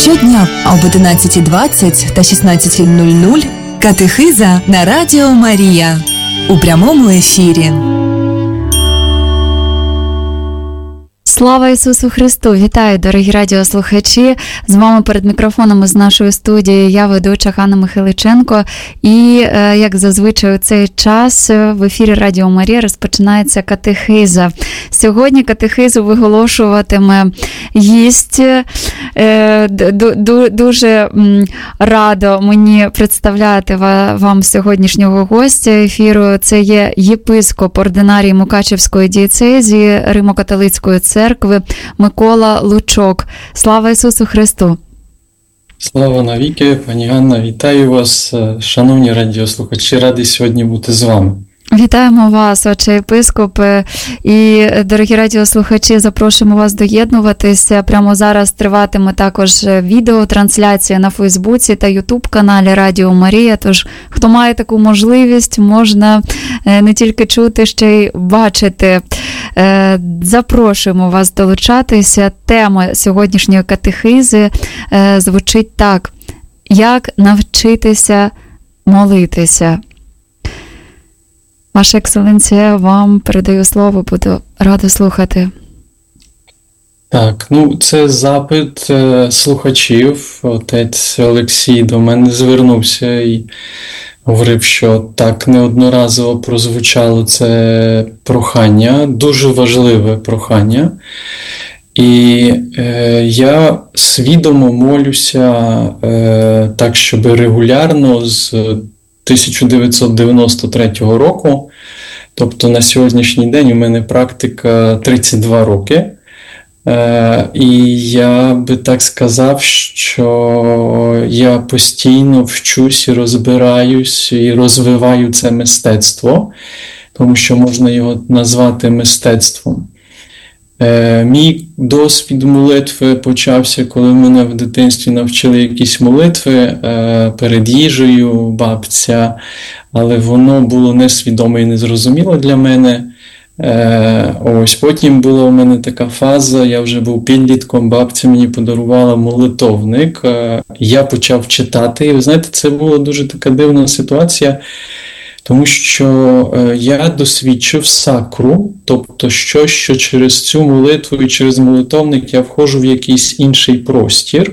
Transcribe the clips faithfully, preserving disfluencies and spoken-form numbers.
Щодня об одинадцятій двадцять та шістнадцятій нуль нуль катехиза на Радіо Марія у прямому ефірі. Слава Ісусу Христу! Вітаю, дорогі радіослухачі! З вами перед мікрофоном з нашої студії я, ведуча Ганна Михайличенко. І, як зазвичай, у цей час в ефірі Радіо Марія розпочинається катехиза. Сьогодні катехизу виголошуватиме гість. Дуже радо мені представляти вам сьогоднішнього гостя ефіру. Це є єпископ ординарій Мукачевської дієцезії Римо-католицької церкви Микола Лучок. Слава Ісусу Христу! Слава навіки! Пані Ганна, вітаю вас, шановні радіослухачі, радий сьогодні бути з вами. Вітаємо вас, отче єпископ, і, дорогі радіослухачі, запрошуємо вас доєднуватися. Прямо зараз триватиме також відеотрансляція на Фейсбуці та Ютуб-каналі Радіо Марія, тож хто має таку можливість, можна не тільки чути, ще й бачити. Запрошуємо вас долучатися. Тема сьогоднішньої катехизи звучить так: як навчитися молитися. Ваша екселенція, вам передаю слово, буду рада слухати. Так, ну це запит е, слухачів. Отець Олексій до мене звернувся і говорив, що так неодноразово прозвучало це прохання, дуже важливе прохання. І е, я свідомо молюся е, так, щоб регулярно з тисяча дев'ятсот дев'яносто третього року, тобто на сьогоднішній день у мене практика тридцять два роки, е, і я би так сказав, що я постійно вчусь і розбираюсь і розвиваю це мистецтво, тому що можна його назвати мистецтвом. Е, мій досвід молитви почався, коли мене в дитинстві навчили якісь молитви е, перед їжею, бабця, але воно було несвідоме і незрозуміло для мене. Е, ось потім була у мене така фаза, я вже був підлітком, бабця мені подарувала молитовник, е, я почав читати, і ви знаєте, це була дуже така дивна ситуація. Тому що я досвідчив сакру, тобто щось, що через цю молитву і через молитовник я входжу в якийсь інший простір.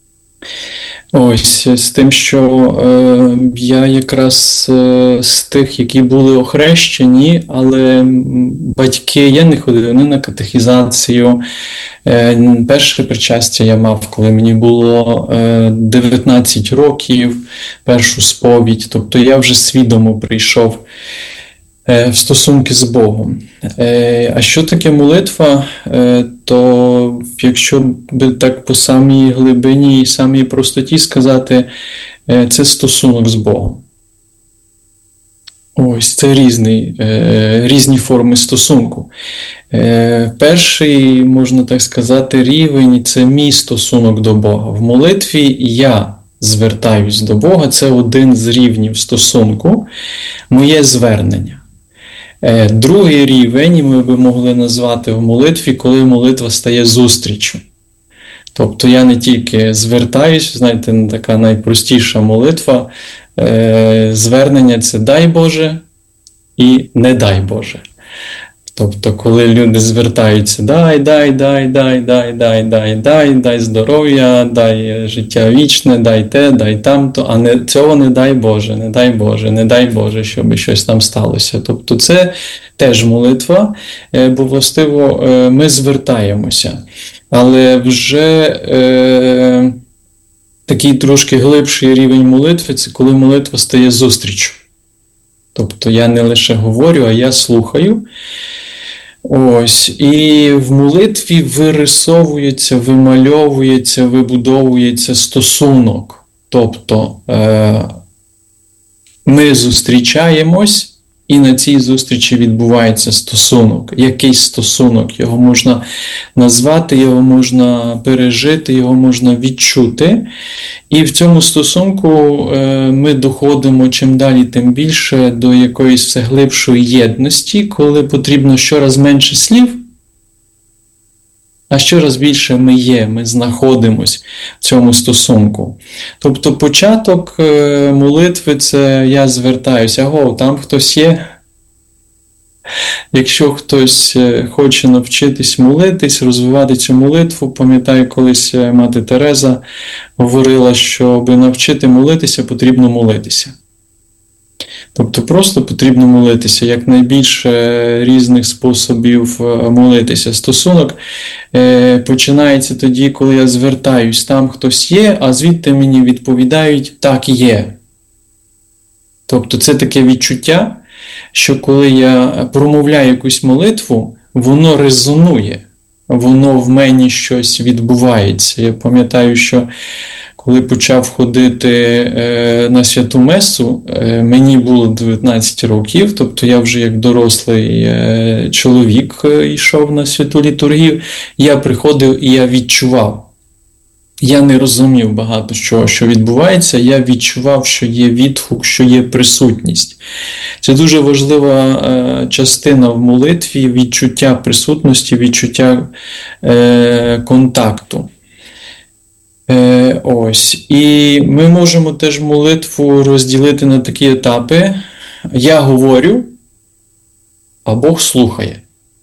Ось, з тим, що е, я якраз е, з тих, які були охрещені, але батьки, я не ходив не на катехізацію. Е, перше причастя я мав, коли мені було е, дев'ятнадцять років, першу сповідь, тобто я вже свідомо прийшов в стосунки з Богом. А що таке молитва? То якщо би так по самій глибині і самій простоті сказати, це стосунок з Богом. Ось, це різні, різні форми стосунку. Перший, можна так сказати, рівень – це мій стосунок до Бога. В молитві я звертаюсь до Бога, це один з рівнів стосунку, моє звернення. Другий рівень ми би могли назвати в молитві, коли молитва стає зустрічю. Тобто я не тільки звертаюсь, знаєте, така найпростіша молитва, звернення – це «дай Боже» і «не дай Боже». Тобто, коли люди звертаються «дай, дай, дай, дай, дай, дай, дай, дай, дай здоров'я, дай життя вічне, дай те, дай тамто», а не, цього не дай Боже, не дай Боже, не дай Боже, щоб щось там сталося. Тобто це теж молитва, бо властиво ми звертаємося. Але вже е, такий трошки глибший рівень молитви – це коли молитва стає зустрічю. Тобто я не лише говорю, а я слухаю. Ось, і в молитві вирисовується, вимальовується, вибудовується стосунок. Тобто е- ми зустрічаємось, і на цій зустрічі відбувається стосунок. Якийсь стосунок. Його можна назвати, його можна пережити, його можна відчути. І в цьому стосунку е, ми доходимо чим далі, тим більше до якоїсь все глибшої єдності, коли потрібно щораз менше слів, а щораз більше ми є, ми знаходимось в цьому стосунку. Тобто початок молитви – це я звертаюся, аго, там хтось є. Якщо хтось хоче навчитись молитись, розвивати цю молитву, пам'ятаю, колись мати Тереза говорила, що аби навчити молитися, потрібно молитися. Тобто просто потрібно молитися, якнайбільше різних способів молитися. Стосунок е, починається тоді, коли я звертаюсь, там хтось є, а звідти мені відповідають «так є». Тобто це таке відчуття, що коли я промовляю якусь молитву, воно резонує, воно в мені щось відбувається. Я пам'ятаю, що коли почав ходити е, на святу месу, е, мені було дев'ятнадцять років, тобто я вже як дорослий е, чоловік е, йшов на святу літургію, я приходив і я відчував. Я не розумів багато що, що відбувається, я відчував, що є відгук, що є присутність. Це дуже важлива е, частина в молитві, відчуття присутності, відчуття е, контакту. Е, ось. І ми можемо теж молитву розділити на такі етапи. Я говорю, а Бог слухає.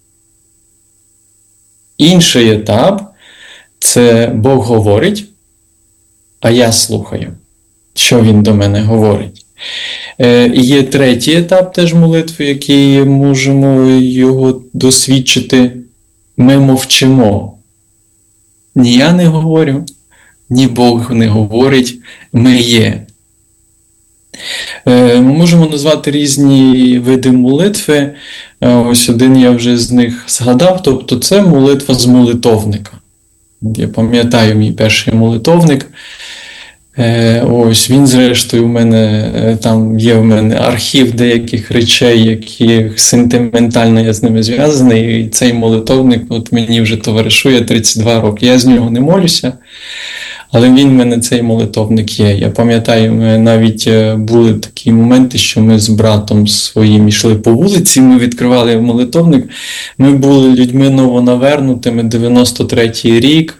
Інший етап – це Бог говорить, а я слухаю, що Він до мене говорить. Е, і є третій етап теж молитви, який можемо його досвідчити. Ми мовчимо. Ні я не говорю, ні Бог не говорить, ми є. Ми можемо назвати різні види молитви. Ось один я вже з них згадав, тобто це молитва з молитовника. Я пам'ятаю мій перший молитовник. Ось він, зрештою, в мене, там є в мене архів деяких речей, які сентиментально я з ними зв'язаний. І цей молитовник от мені вже товаришує тридцять два роки. Я з нього не молюся, але він в мене, цей молитовник є. Я пам'ятаю, ми навіть були такі моменти, що ми з братом своїм йшли по вулиці, ми відкривали молитовник. Ми були людьми новонавернутими, дев'яносто третій рік.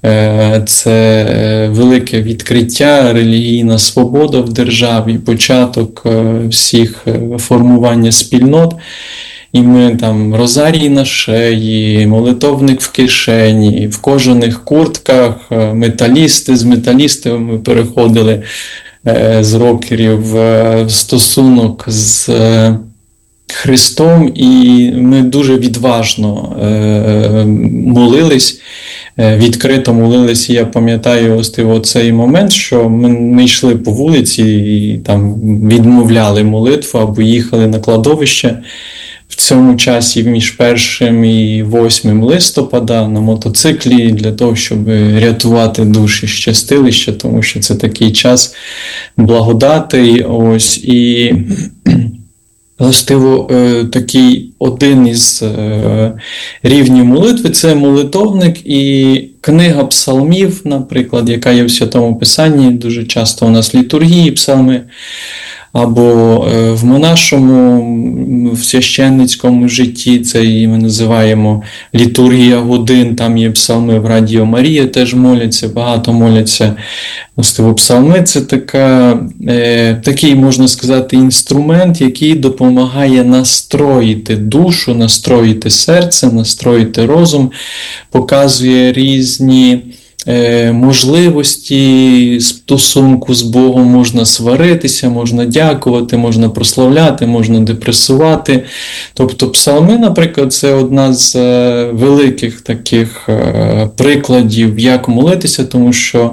Це велике відкриття, релігійна свобода в державі, початок всіх формування спільнот. І ми там розарій на шиї, молитовник в кишені, в кожаних куртках, металісти, з металістами ми переходили з рокерів в стосунок з Христом, і ми дуже відважно молились, відкрито молились. І я пам'ятаю ось цей момент, що ми, ми йшли по вулиці і там відмовляли молитву або їхали на кладовище. В цьому часі між першим і восьмим листопада на мотоциклі для того, щоб рятувати душі з чистилища, тому що це такий час благодати. Ось, і властиво такий один із рівнів молитви – це молитовник і книга псалмів, наприклад, яка є в Святому Писанні. Дуже часто у нас літургії, псалми. Або в монашому, в священницькому житті, це і ми називаємо літургія годин, там є псалми в Радіо Марія, теж моляться, багато моляться. Властиво, псалми – це така, е, такий, можна сказати, інструмент, який допомагає настроїти душу, настроїти серце, настроїти розум, показує різні можливості стосунку з Богом, можна сваритися, можна дякувати, можна прославляти, можна депресувати. Тобто псалми, наприклад, це одна з великих таких прикладів, як молитися, тому що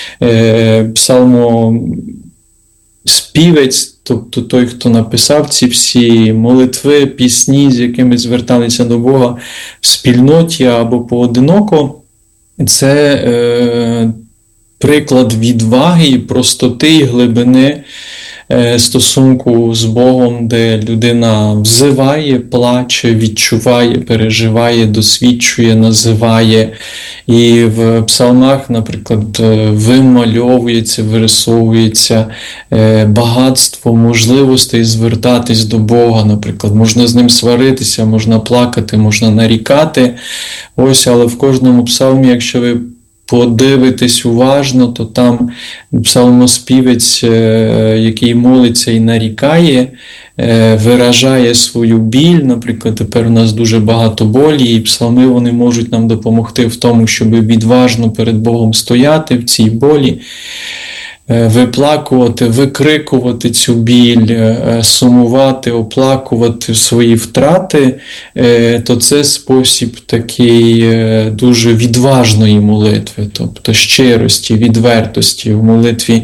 псалмоспівець, тобто той, хто написав ці всі молитви, пісні, з якими зверталися до Бога в спільноті або поодиноко, це е, приклад відваги, простоти і глибини стосунку з Богом, де людина взиває, плаче, відчуває, переживає, досвідчує, називає. І в псалмах, наприклад, вимальовується, вирисовується багатство можливостей звертатись до Бога. Наприклад, можна з ним сваритися, можна плакати, можна нарікати. Ось, але в кожному псалмі, якщо ви подивитись уважно, то там псалмоспівець, який молиться і нарікає, виражає свою біль. Наприклад, тепер у нас дуже багато болі, і псалми вони можуть нам допомогти в тому, щоб відважно перед Богом стояти в цій болі, виплакувати, викрикувати цю біль, сумувати, оплакувати свої втрати, то це спосіб такий дуже відважної молитви, тобто щирості, відвертості в молитві.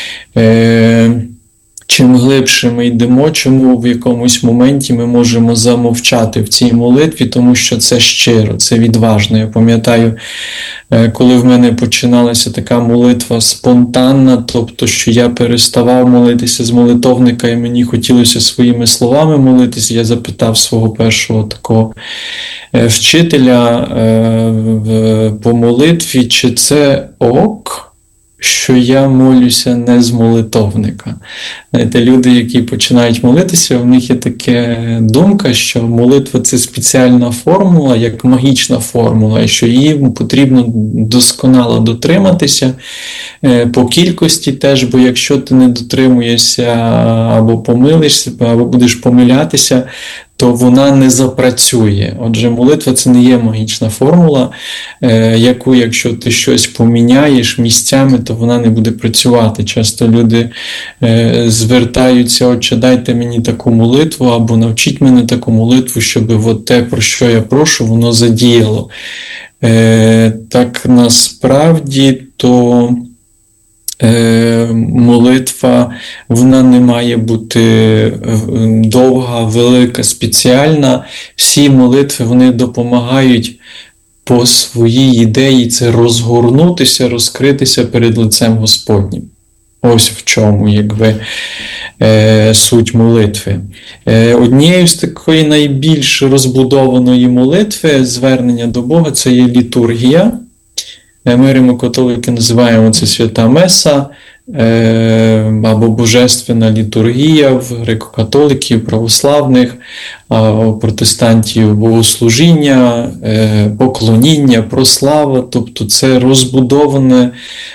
Чим глибше ми йдемо, чому в якомусь моменті ми можемо замовчати в цій молитві, тому що це щиро, це відважно. Я пам'ятаю, коли в мене починалася така молитва спонтанна, тобто, що я переставав молитися з молитовника і мені хотілося своїми словами молитися, я запитав свого першого такого вчителя по молитві, чи це ок, що я молюся не з молитовника. Знаєте, люди, які починають молитися, в них є така думка, що молитва – це спеціальна формула, як магічна формула, і що її потрібно досконало дотриматися по кількості теж, бо якщо ти не дотримуєшся або помилишся, або будеш помилятися, то вона не запрацює. Отже, молитва – це не є магічна формула, яку, якщо ти щось поміняєш місцями, то вона не буде працювати. Часто люди звертаються: «Отче, дайте мені таку молитву», або «навчіть мене таку молитву, щоб от те, про що я прошу, воно задіяло». Так насправді, то молитва, вона не має бути довга, велика, спеціальна. Всі молитви, вони допомагають по своїй ідеї це розгорнутися, розкритися перед лицем Господнім. Ось в чому, якби, суть молитви. Однією з такої найбільш розбудованої молитви, звернення до Бога, це є літургія. Ми, римо-католики, називаємо це свята Меса, або божественна літургія в греко-католиків, православних, у протестантів богослужіння, поклоніння, прослава. Тобто це розбудоване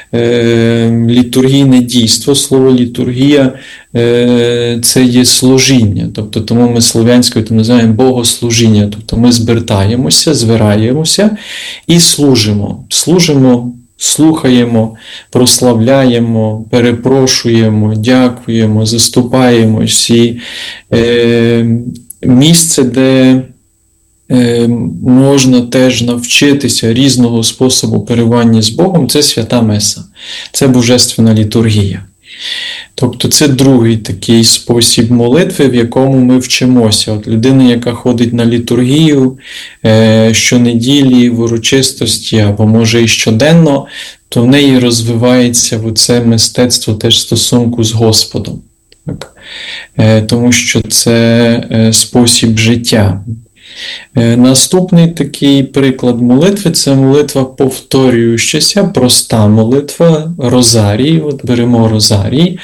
літургійне дійство. Слово літургія – це є служіння. Тобто тому ми слов'янською то називаємо богослужіння. Тобто ми збираємося, збираємося і служимо. Служимо, слухаємо, прославляємо, перепрошуємо, дякуємо, заступаємось. І е, місце, де е, можна теж навчитися різного способу перебування з Богом, це свята Меса, це божественна літургія. Тобто це другий такий спосіб молитви, в якому ми вчимося. От людина, яка ходить на літургію е, щонеділі, в урочистості, або може і щоденно, то в неї розвивається оце мистецтво теж стосунку з Господом. Так? Е, тому що це е, спосіб життя. Наступний такий приклад молитви – це молитва повторюючася, проста молитва, розарій. От беремо розарій,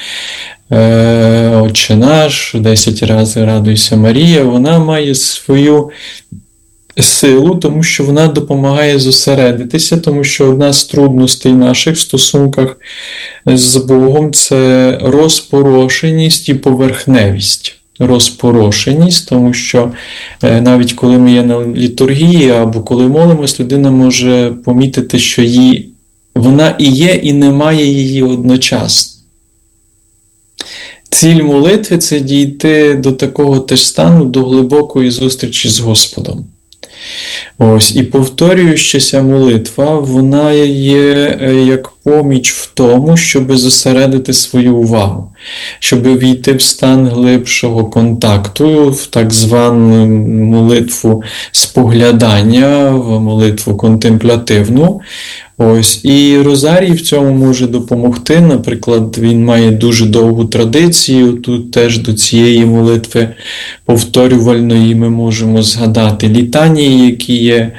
Отче наш, десять разів радуйся Марія. Вона має свою силу, тому що вона допомагає зосередитися, тому що одна з трудностей наших в стосунках з Богом – це розпорошеність і поверхневість. Розпорошеність, тому що навіть коли ми є на літургії або коли молимось, людина може помітити, що її, вона і є, і немає її одночасно. Ціль молитви – це дійти до такого теж стану, до глибокої зустрічі з Господом. Ось, і повторюючася молитва, вона є як поміч в тому, щоб зосередити свою увагу, щоб війти в стан глибшого контакту, в так звану молитву споглядання, в молитву контемплятивну. Ось, і Розарій в цьому може допомогти. Наприклад, він має дуже довгу традицію. Тут теж до цієї молитви повторювальної ми можемо згадати літанії, які є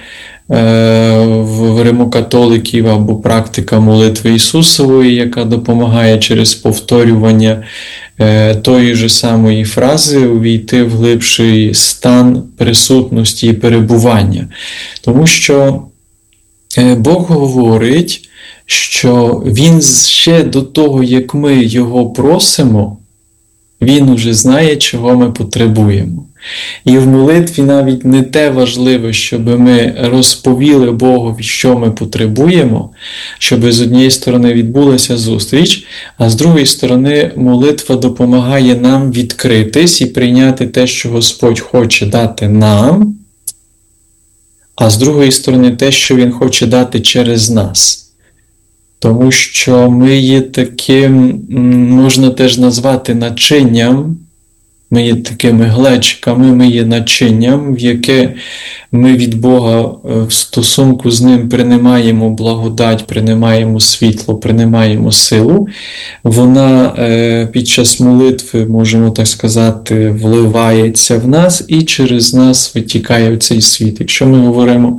в римокатоликів, або практика молитви Ісусової, яка допомагає через повторювання тої ж самої фрази увійти в глибший стан присутності і перебування. Тому що Бог говорить, що Він ще до того, як ми Його просимо, Він уже знає, чого ми потребуємо. І в молитві навіть не те важливе, щоб ми розповіли Богові, що ми потребуємо, щоб з однієї сторони відбулася зустріч, а з другої сторони молитва допомагає нам відкритись і прийняти те, що Господь хоче дати нам, а з другої сторони те, що Він хоче дати через нас. Тому що ми є таким, можна теж назвати начинням, ми є такими глечиками, ми є начинням, в яке ми від Бога в стосунку з Ним приймаємо благодать, приймаємо світло, приймаємо силу. Вона під час молитви, можемо так сказати, вливається в нас і через нас витікає в цей світ. Якщо ми говоримо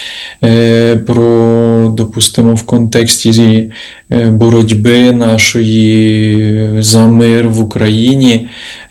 про, допустимо, в контексті боротьби нашої за мир в Україні,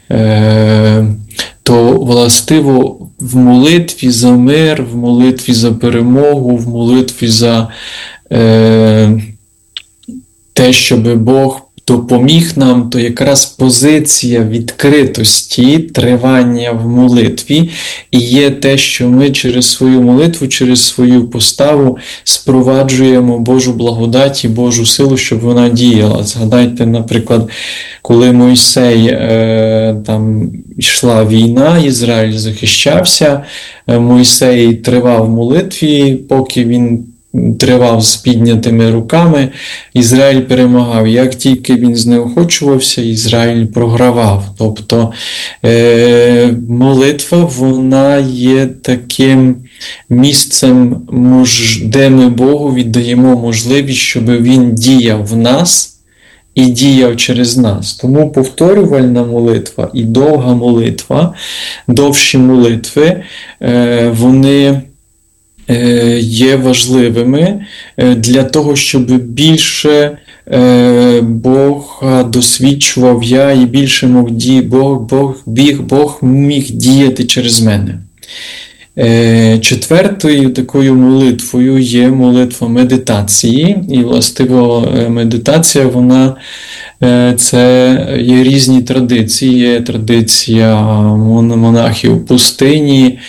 то властиво в молитві за мир, в молитві за перемогу, в молитві за е, те, щоб Бог допоміг нам, то якраз позиція відкритості, тривання в молитві і є те, що ми через свою молитву, через свою поставу спроваджуємо Божу благодать і Божу силу, щоб вона діяла. Згадайте, наприклад, коли Мойсей, е, там йшла війна, Ізраїль захищався, Мойсей тривав в молитві, поки він тривав з піднятими руками, Ізраїль перемагав. Як тільки він знеохочувався, Ізраїль програвав. Тобто е- молитва, вона є таким місцем, де ми Богу віддаємо можливість, щоб Він діяв в нас і діяв через нас. Тому повторювальна молитва і довга молитва, довші молитви, е- вони є важливими для того, щоб більше Бог досвідчував я і більше мог ді... Бог, Бог, біг, Бог міг діяти через мене. Четвертою такою молитвою є молитва медитації. І, властиво, медитація, вона це є різні традиції. Є традиція монахів пустині,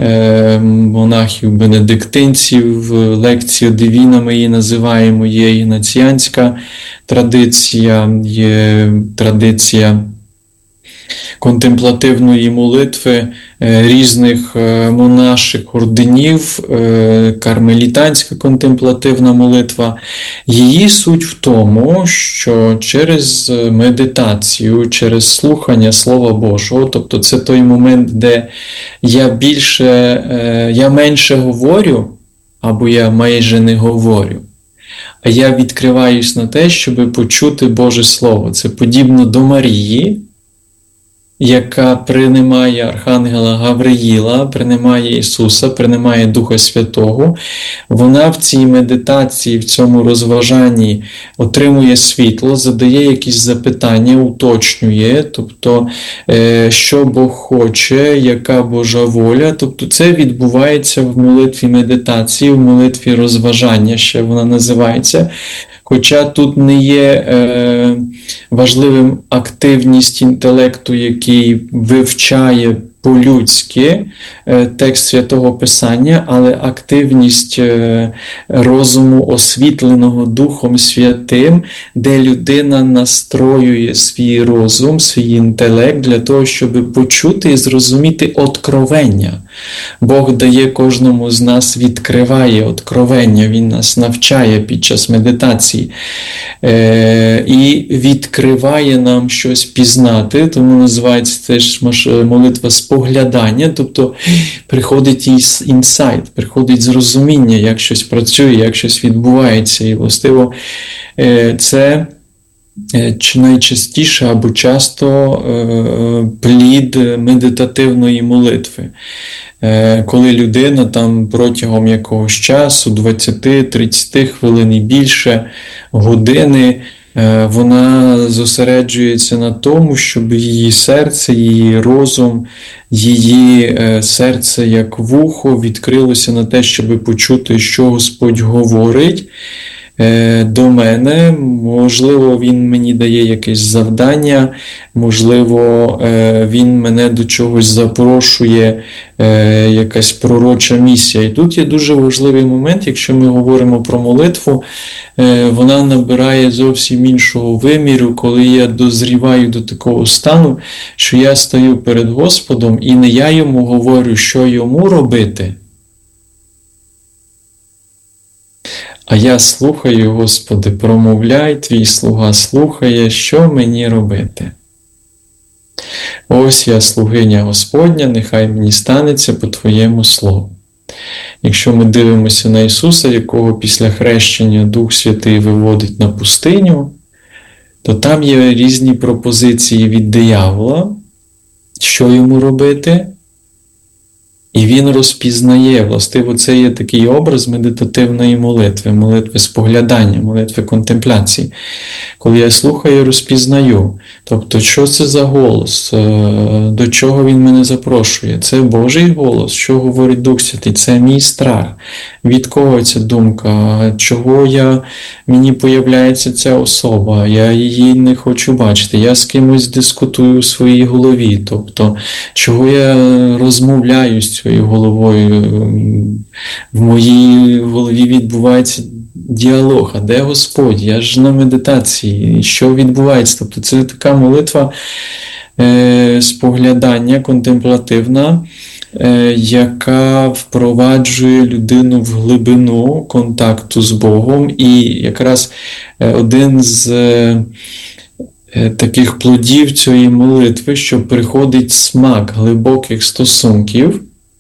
монахів-бенедиктинців, лекція Дивіна ми її називаємо, є ігнаціанська традиція, є традиція контемплативної молитви різних монаших орденів, кармелітанська контемплативна молитва. Її суть в тому, що через медитацію, через слухання Слова Божого, тобто це той момент, де я більше, я менше говорю, або я майже не говорю, а я відкриваюсь на те, щоб почути Боже Слово. Це подібно до Марії, яка приймає Архангела Гавриїла, приймає Ісуса, приймає Духа Святого. Вона в цій медитації, в цьому розважанні отримує світло, задає якісь запитання, уточнює, тобто, що Бог хоче, яка Божа воля. Тобто це відбувається в молитві медитації, в молитві розважання, ще вона називається. Хоча тут не є е, важливим активність інтелекту, який вивчає по-людськи текст Святого Писання, але активність розуму, освітленого Духом Святим, де людина настроює свій розум, свій інтелект для того, щоб почути і зрозуміти откровення. Бог дає кожному з нас, відкриває откровення, Він нас навчає під час медитації і відкриває нам щось пізнати, тому називається теж молитва споглядання, тобто приходить інсайт, приходить зрозуміння, як щось працює, як щось відбувається, і властиво це найчастіше або часто плід медитативної молитви. Коли людина там протягом якогось часу, двадцять-тридцять хвилин і більше, години, вона зосереджується на тому, щоб її серце, її розум, її серце як вухо відкрилося на те, щоб почути, що Господь говорить до мене. Можливо, Він мені дає якесь завдання, можливо, Він мене до чогось запрошує, якась пророча місія. І тут є дуже важливий момент, якщо ми говоримо про молитву, вона набирає зовсім іншого виміру, коли я дозріваю до такого стану, що я стою перед Господом і не я йому говорю, що йому робити, а я слухаю, Господи, промовляй, твій слуга слухає, що мені робити. Ось я слугиня Господня, нехай мені станеться по Твоєму слову. Якщо ми дивимося на Ісуса, якого після хрещення Дух Святий виводить на пустиню, то там є різні пропозиції від диявола, що йому робити. І він розпізнає, властиво, це є такий образ медитативної молитви, молитви споглядання, молитви контемпляції. Коли я слухаю, розпізнаю. Тобто, що це за голос, до чого він мене запрошує? Це Божий голос, що говорить Дух Святий, це мій страх. Від кого ця думка, чого я, мені появляється ця особа, я її не хочу бачити, я з кимось дискутую у своїй голові, тобто, чого я розмовляю з цією головою, в моїй голові відбувається діалог, а де Господь, я ж на медитації, що відбувається, тобто це така молитва е, споглядання, контемплативна, яка впроваджує людину в глибину контакту з Богом. І якраз один з таких плодів цієї молитви, що приходить смак глибоких стосунків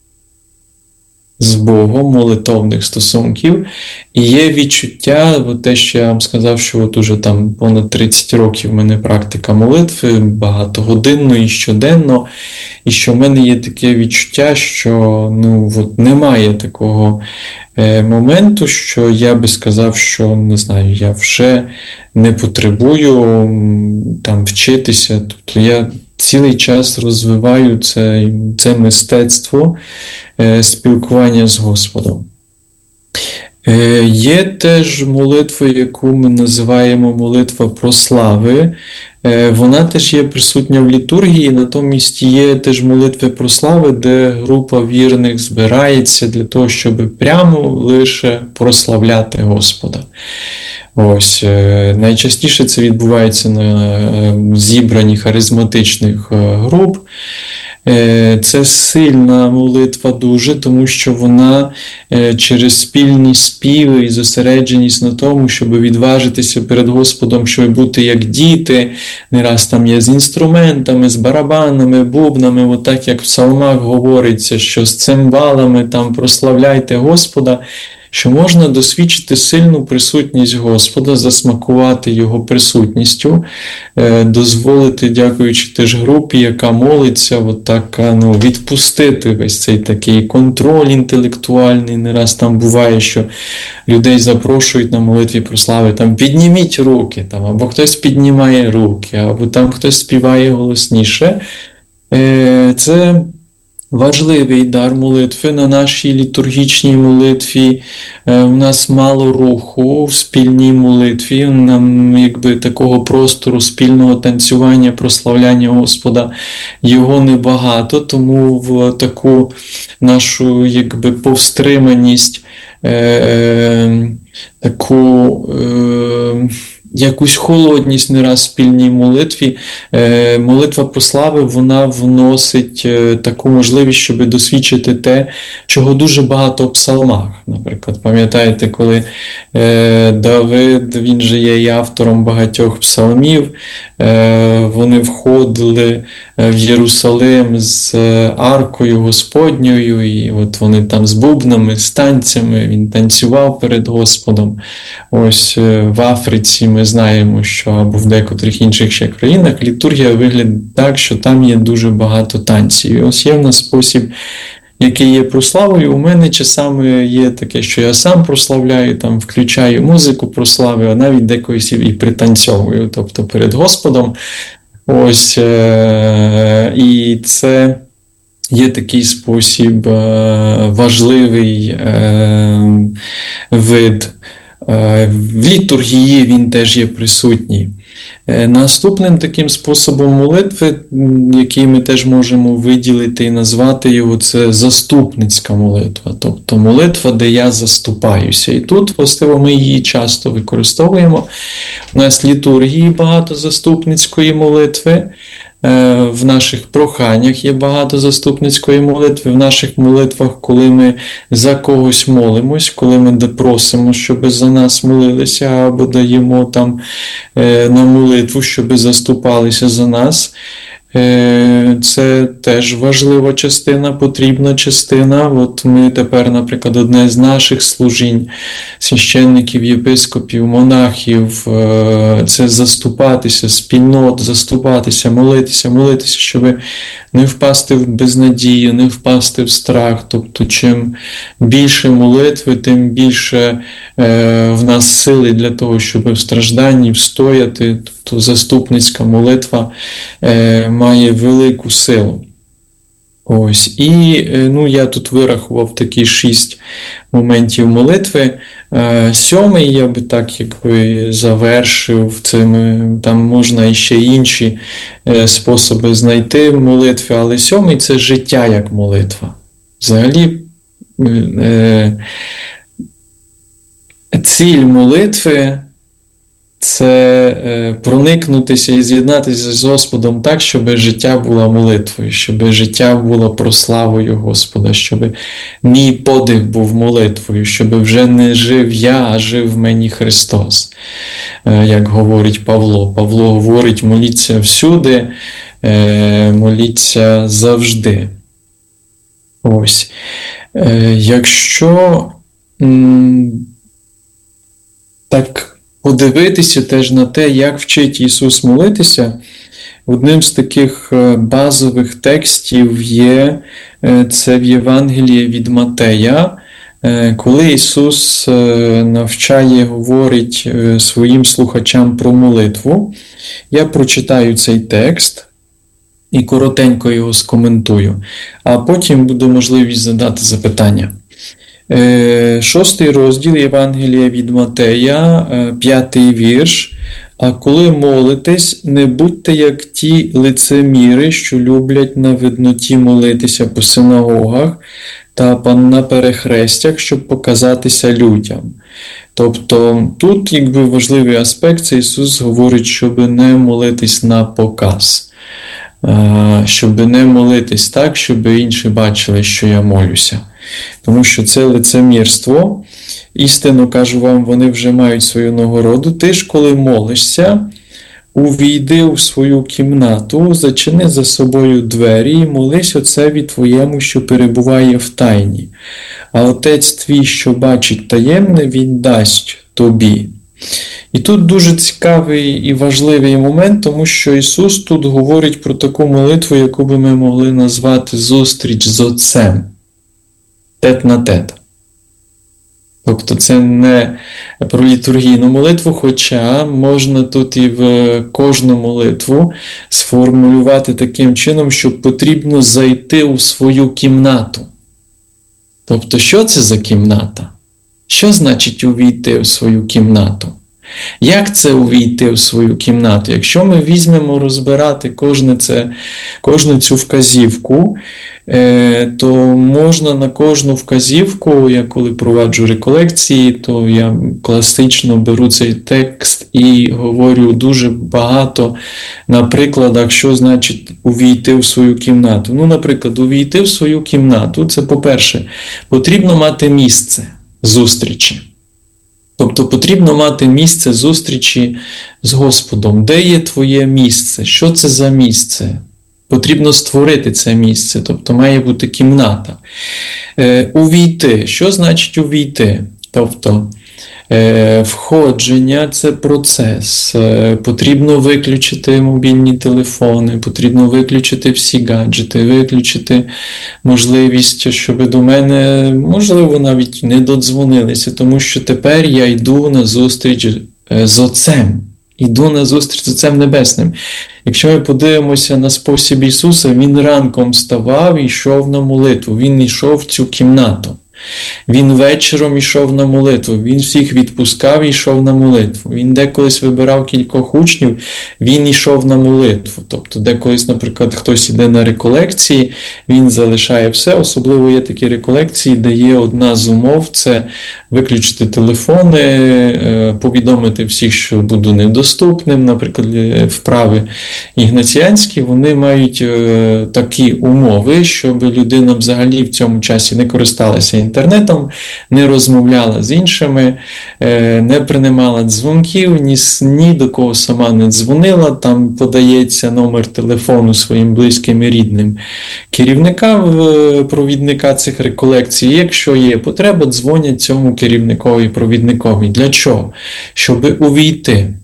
з Богом, молитовних стосунків, і є відчуття, от те, що я вам сказав, що от уже там понад тридцять років в мене практика молитви, багатогодинно і щоденно, і що в мене є таке відчуття, що ну, от немає такого е, моменту, що я би сказав, що, не знаю, я вже не потребую там вчитися, тобто я цілий час розвиваю це, це мистецтво е, спілкування з Господом. Е, є теж молитва, яку ми називаємо молитва прослави. Е, вона теж є присутня в літургії, натомість є теж молитви прослави, де група вірних збирається для того, щоб прямо лише прославляти Господа. Ось, найчастіше це відбувається на зібранні харизматичних груп. Це сильна молитва дуже, тому що вона через спільні співи і зосередженість на тому, щоб відважитися перед Господом, щоб бути як діти, не раз там є з інструментами, з барабанами, бубнами, отак як в псалмах говориться, що з цимбалами там прославляйте Господа, що можна досвідчити сильну присутність Господа, засмакувати Його присутністю, дозволити, дякуючи теж групі, яка молиться, от так, ну, відпустити весь цей такий контроль інтелектуальний. Не раз там буває, що людей запрошують на молитві прослави, там підніміть руки, там, або хтось піднімає руки, або там хтось співає голосніше. Це важливий дар молитви. На нашій літургічній молитві е, у нас мало руху в спільній молитві, нам якби такого простору спільного танцювання, прославляння Господа, його небагато, тому в таку нашу якби повстриманість, е, е, таку е, якусь холодність не раз в спільній молитві. Е, молитва про слави, вона вносить е, таку можливість, щоб досвідчити те, чого дуже багато в псалмах. Наприклад, пам'ятаєте, коли е, Давид, він же є і автором багатьох псалмів, е, вони входили в Єрусалим з аркою Господньою, і от вони там з бубнами, з танцями, він танцював перед Господом. Ось в Африці ми знаємо, що або в декотрих інших ще країнах літургія виглядає так, що там є дуже багато танців. І ось є в нас спосіб, який є прославою. У мене часами є таке, що я сам прославляю, там включаю музику прослави, а навіть декоюсь і пританцьовую, тобто перед Господом. Ось, е- і це є такий спосіб, е- важливий е- вид. Е- в літургії він теж є присутній. Е- наступним таким способом молитви, який ми теж можемо виділити і назвати його, це заступницька молитва. Тобто молитва, де я заступаюся. І тут, власне, ми її часто використовуємо. У нас в літургії багато заступницької молитви, в наших проханнях є багато заступницької молитви, в наших молитвах, коли ми за когось молимось, коли ми просимо, щоб за нас молилися, або даємо там на молитву, щоб заступалися за нас. Це теж важлива частина, потрібна частина. От ми тепер, наприклад, одне з наших служінь священників, єпископів, монахів, це заступатися, спільнот, заступатися, молитися, молитися, щоб не впасти в безнадію, не впасти в страх. Тобто, чим більше молитви, тим більше е, в нас сили для того, щоб в стражданні встояти. Тобто заступницька молитва е, має велику силу. Ось. І ну, я тут вирахував такі шість моментів молитви. Сьомий я би так якби завершив цими, там можна іще інші способи знайти молитви, але сьомий – це життя як молитва. Взагалі, ціль молитви – це проникнутися і з'єднатися з Господом так, щоб життя було молитвою, щоб життя було прославою Господа, щоб мій подих був молитвою, щоб вже не жив я, а жив в мені Христос. Як говорить Павло. Павло говорить, моліться всюди, моліться завжди. Ось. Якщо так подивитися теж на те, як вчить Ісус молитися, одним з таких базових текстів є, це в Євангелії від Матея, коли Ісус навчає, говорить своїм слухачам про молитву. Я прочитаю цей текст і коротенько його скоментую, а потім буде можливість задати запитання. Шостий розділ Євангелія від Матея, п'ятий вірш. «А коли молитесь, не будьте як ті лицеміри, що люблять на видноті молитися по синагогах та на перехрестях, щоб показатися людям». Тобто тут якби важливий аспект, це Ісус говорить, щоб не молитись на показ. Щоб не молитись так, щоб інші бачили, що я молюся. Тому що це лицемірство. Істинно, кажу вам, вони вже мають свою нагороду. Ти ж, коли молишся, увійди в свою кімнату, зачини за собою двері і молись Отцеві твоєму, що перебуває в тайні. А Отець твій, що бачить таємне, Він дасть тобі. І тут дуже цікавий і важливий момент, тому що Ісус тут говорить про таку молитву, яку би ми могли назвати зустріч з Отцем. Тет на тет. Тобто це не про літургійну молитву, хоча можна тут і в кожну молитву сформулювати таким чином, що потрібно зайти у свою кімнату. Тобто, що це за кімната? Що значить увійти в свою кімнату? Як це увійти в свою кімнату? Якщо ми візьмемо розбирати кожне це, кожну цю вказівку, то можна на кожну вказівку, я коли проваджу реколекції, то я класично беру цей текст і говорю дуже багато на прикладах, що значить увійти в свою кімнату. Ну, наприклад, увійти в свою кімнату – це, по-перше, потрібно мати місце зустрічі. Тобто потрібно мати місце зустрічі з Господом. Де є твоє місце? Що це за місце? Потрібно створити це місце, тобто має бути кімната. Е, увійти. Що значить увійти? Тобто е, входження – це процес. Е, потрібно виключити мобільні телефони, потрібно виключити всі гаджети, виключити можливість, щоб до мене, можливо, навіть не додзвонилися, тому що тепер я йду на зустріч з Отцем. Йду на зустріч з Отцем Небесним. Якщо ми подивимося на спосіб Ісуса, Він ранком вставав і йшов на молитву. Він йшов в цю кімнату. Він вечором йшов на молитву, він всіх відпускав і йшов на молитву. Він деколись вибирав кількох учнів, він йшов на молитву. Тобто деколись, наприклад, хтось іде на реколекції, він залишає все. Особливо є такі реколекції, де є одна з умов – це виключити телефони, повідомити всіх, що буду недоступним. Наприклад, вправи ігнаціанські, вони мають такі умови, щоб людина взагалі в цьому часі не користалася інтернетом, не розмовляла з іншими, не приймала дзвонків, ні, ні до кого сама не дзвонила, там подається номер телефону своїм близьким і рідним керівника, провідника цих реколекцій. Якщо є потреба, дзвонять цьому керівникові, провідникові. Для чого? Щоб увійти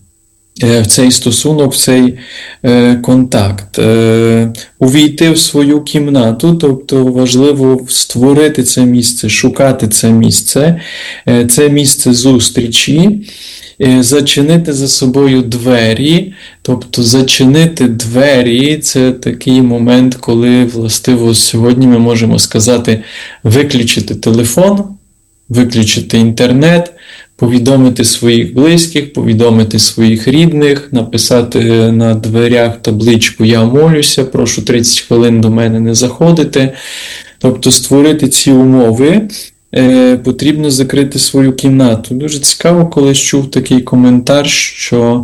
в цей стосунок, в цей е, контакт. Е, увійти в свою кімнату, тобто важливо створити це місце, шукати це місце, е, це місце зустрічі, е, зачинити за собою двері, тобто зачинити двері – це такий момент, коли, властиво, сьогодні ми можемо сказати виключити телефон, виключити інтернет, повідомити своїх близьких, повідомити своїх рідних, написати на дверях табличку «Я молюся, прошу тридцять хвилин до мене не заходити». Тобто створити ці умови, е, потрібно закрити свою кімнату. Дуже цікаво, коли чув такий коментар, що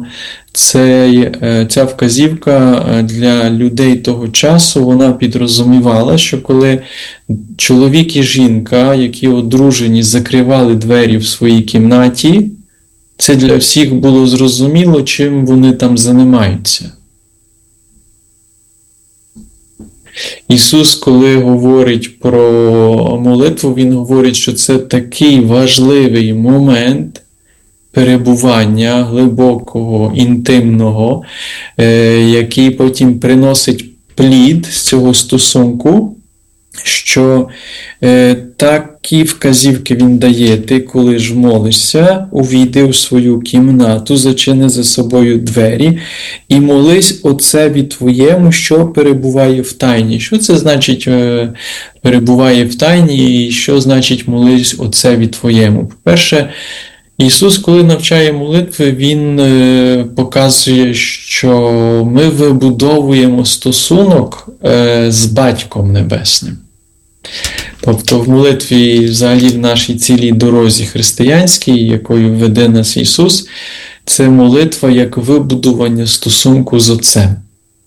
цей, ця вказівка для людей того часу, вона підрозумівала, що коли чоловік і жінка, які одружені, закривали двері в своїй кімнаті, це для всіх було зрозуміло, чим вони там займаються. Ісус, коли говорить про молитву, Він говорить, що це такий важливий момент перебування глибокого, інтимного, який потім приносить плід з цього стосунку, що такі вказівки він дає: ти, коли ж молишся, увійди в свою кімнату, зачини за собою двері і молись Отцеві твоєму, що перебуває в тайні. Що це значить перебуває в тайні і що значить молись Отцеві твоєму? По-перше, Ісус, коли навчає молитви, Він показує, що ми вибудовуємо стосунок з Батьком Небесним. Тобто в молитві, взагалі в нашій цілій дорозі християнській, якою веде нас Ісус, це молитва як вибудування стосунку з Отцем.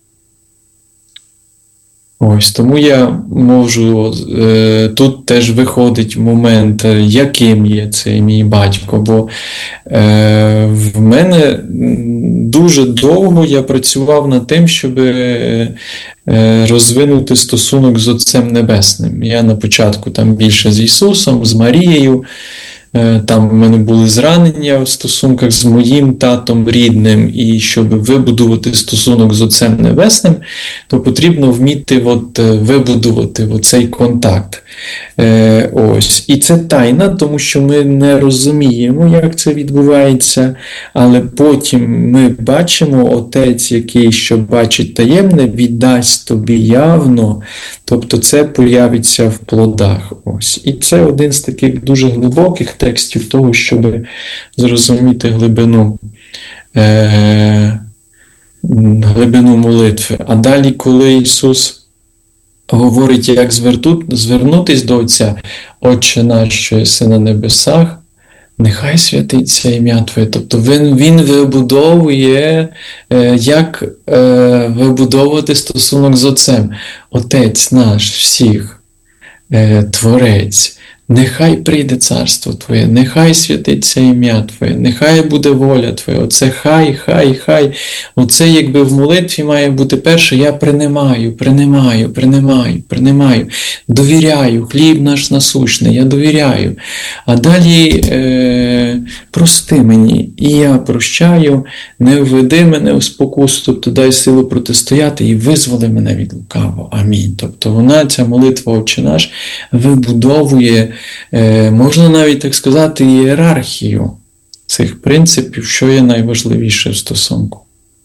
Ось, тому я можу, е, тут теж виходить момент, яким є цей мій батько, бо е, в мене дуже довго я працював над тим, щоб е, розвинути стосунок з Отцем Небесним. Я на початку там більше з Ісусом, з Марією, там в мене були зранення в стосунках з моїм татом рідним, і щоб вибудувати стосунок з Отцем Небесним, то потрібно вміти от вибудувати оцей контакт. Ось. І це тайна, тому що ми не розуміємо, як це відбувається, але потім ми бачимо, Отець, який, що бачить таємне, віддасть тобі явно, тобто це появиться в плодах. Ось. І це один з таких дуже глибоких текстів того, щоб зрозуміти глибину, е, глибину молитви. А далі, коли Ісус говорить, як звернутись до Отця: «Отче наш, що єси на небесах, нехай святиться ім'я Твоє». Тобто він, він вибудовує, е, як е, вибудовувати стосунок з Отцем. Отець наш всіх, е, Творець, нехай прийде царство Твоє, нехай святиться ім'я Твоє, нехай буде воля Твоя. Оце хай, хай, хай. Оце якби в молитві має бути перше: я принимаю, принимаю, принимаю, принимаю, довіряю, хліб наш насущний, я довіряю. А далі е, прости мені, і я прощаю, не введи мене у спокусу, тобто дай силу протистояти і визволи мене від лукавого. Амінь. Тобто вона, ця молитва «Отче наш», вибудовує, можна навіть так сказати, ієрархію цих принципів, що є найважливіше в стосунку.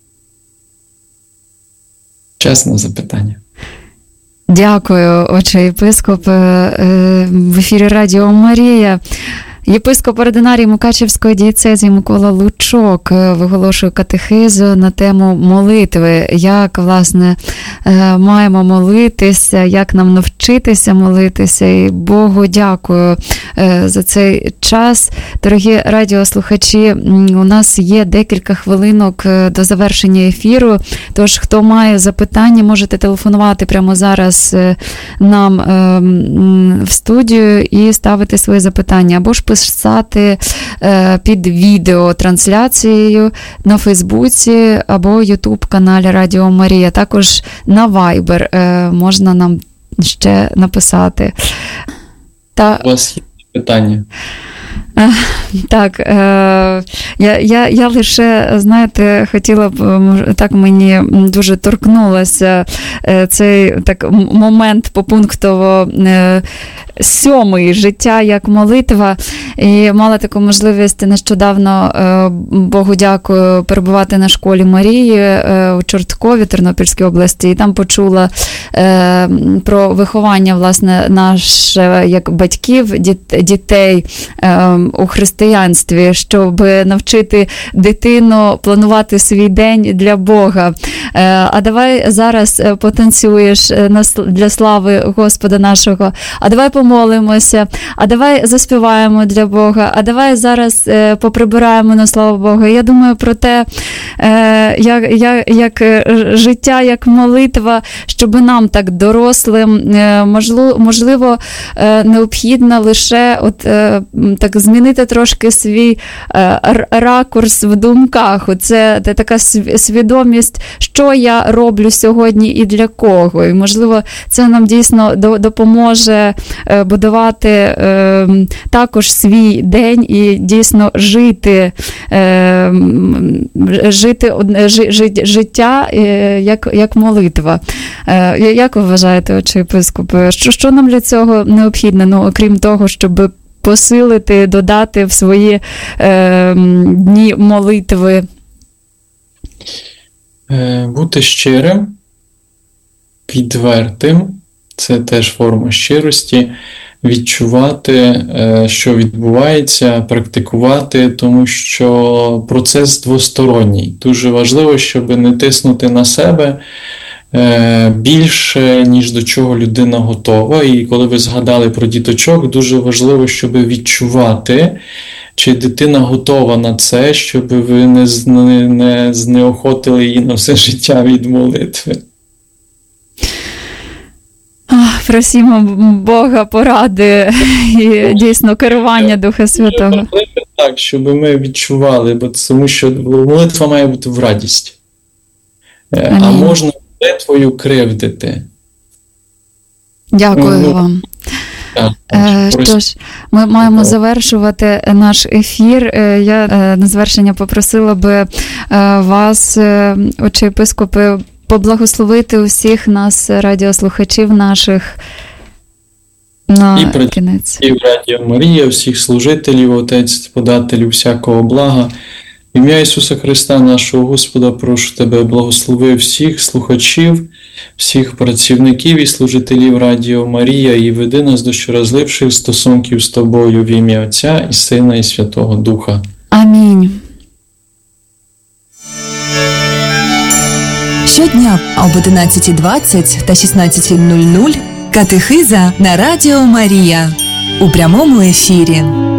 Чесне запитання. Дякую, отче єпископ. В ефірі Радіо Марія. Єпископ ординарій Мукачевської дієцезії Микола Лучок виголошує катехизу на тему молитви. Як, власне, маємо молитися, як нам навчитися молитися. І Богу дякую за цей час. Дорогі радіослухачі, у нас є декілька хвилинок до завершення ефіру. Тож, хто має запитання, можете телефонувати прямо зараз нам в студію і ставити свої запитання. Або ж писати під відеотрансляцією на Фейсбуці або Ютуб-каналі Радіо Марія. Також на Viber можна нам ще написати. Та... У вас є питання? Так, е, я, я, я лише, знаєте, хотіла б, так мені дуже торкнулося цей так, момент попунктово е, сьомий «Життя як молитва», і мала таку можливість нещодавно, е, Богу дякую, перебувати на школі Марії е, у Чорткові, Тернопільській області, і там почула е, про виховання, власне, наш, як батьків, дітей е, у християнстві, щоб навчити дитину планувати свій день для Бога. А давай зараз потанцюєш для слави Господа нашого, а давай помолимося, а давай заспіваємо для Бога, а давай зараз поприбираємо на славу Бога. Я думаю про те, як, як, як життя, як молитва, щоб нам так дорослим, можливо, необхідно лише от так змінити трошки свій ракурс в думках. Це така свідомість, що я роблю сьогодні і для кого. І, можливо, це нам дійсно допоможе будувати також свій день і дійсно жити, жити життя як, як молитва. Як ви вважаєте, отче єпископ, що, що нам для цього необхідно, ну, окрім того, щоб посилити, додати в свої е, дні молитви? Бути щирим, відвертим, це теж форма щирості, відчувати, що відбувається, практикувати, тому що процес двосторонній. Дуже важливо, щоб не тиснути на себе більше, ніж до чого людина готова. І коли ви згадали про діточок, дуже важливо, щоб відчувати, чи дитина готова на це, щоб ви не, не знеохотили її на все життя від молитви. Просімо Бога поради і дійсно керування Духа Святого. Так, щоб ми відчували, бо тому що молитва має бути в радість. Амінь. А можна молитвою кривдити. Дякую ну, вам. Е, Тож, ми маємо завершувати наш ефір. Е, Я е, на завершення попросила би е, вас, е, отче єпископи, поблагословити усіх нас, радіослухачів наших, на і при кінець. І в Радіо Марія, всіх служителів, Отець, подателів всякого блага. В ім'я Ісуса Христа, нашого Господа, прошу Тебе, благослови всіх слухачів, всіх працівників і служителів Радіо Марія і веди нас до щорозливших стосунків з Тобою в ім'я Отця і Сина і Святого Духа. Амінь. Щодня об одинадцятій двадцять та шістнадцятій нуль нуль катехиза на Радіо Марія у прямому ефірі.